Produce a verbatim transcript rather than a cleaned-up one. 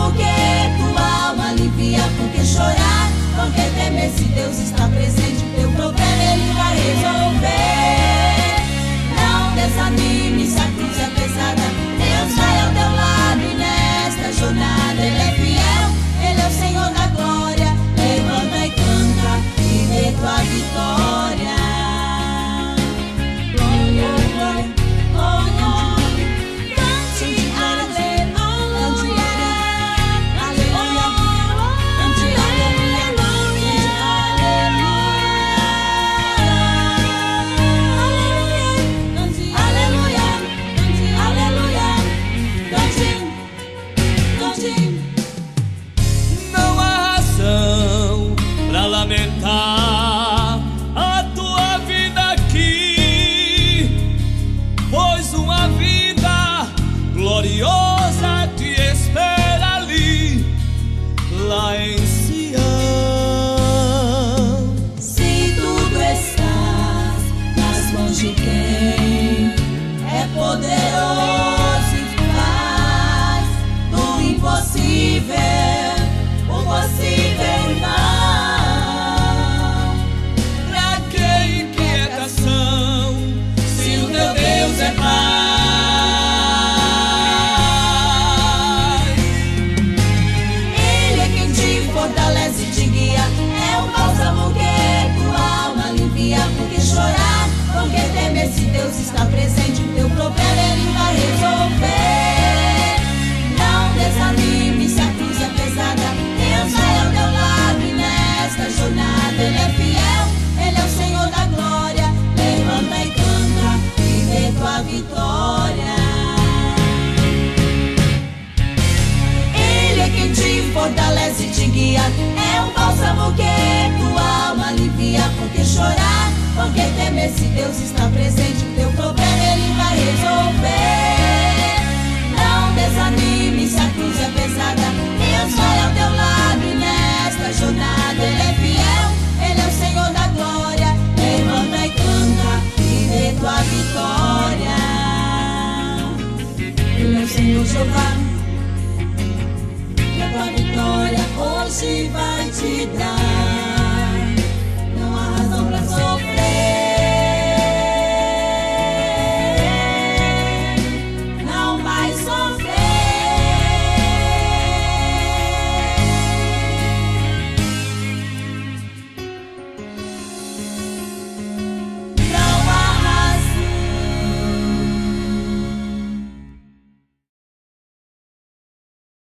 bálsamo que tua alma alivia. Por que chorar? Por que temer? Se Deus está presente, teu problema Ele vai resolver. Não desanime se a cruz é pesada, Deus vai ao teu lado e nesta jornada Ele é fiel, Ele é o Senhor da glória. Levanta e canta e vê tua vitória. Não há razão pra lamentar a tua vida aqui, pois uma vida gloriosa te espera ali, lá em Sião. Se tudo estás nas mãos de quem é poderoso e faz do impossível o possível, irmão. Pra que inquietação, se o teu Deus é paz? Ele é quem te fortalece e te guia, é o bálsamo que tua alma alivia. Por que chorar? Por que temer? Se Deus está presente, o teu problema Ele vai resolver. Não desanime se a cruz é pesada, Deus vai ao teu lado e nesta jornada Ele é fiel, Ele é o Senhor da glória. Levanta e canta e vê tua vitória. Ele é quem te fortalece e te guia, é o bálsamo que tua alma alivia. Por que chorar? Por que temer? Se Deus está presente, o teu problema Ele vai resolver. Não desanime se a cruz é pesada, Deus vai ao teu lado e nesta jornada Ele é fiel, Ele é o Senhor da glória. Levanta e canta e vê tua vitória. Ele é o Senhor Jeová, e a tua vitória hoje vai te dar.